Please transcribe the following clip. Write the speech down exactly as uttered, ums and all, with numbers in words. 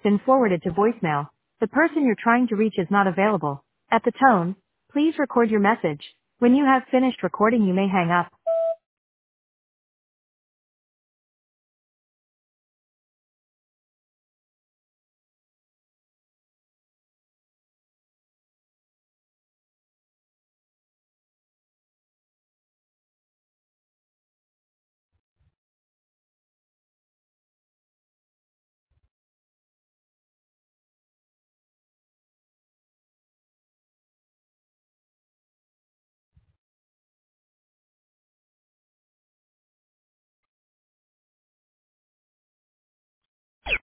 been forwarded to voicemail. The person you're trying to reach is not available. At the tone, please record your message. When you have finished recording, you may hang up.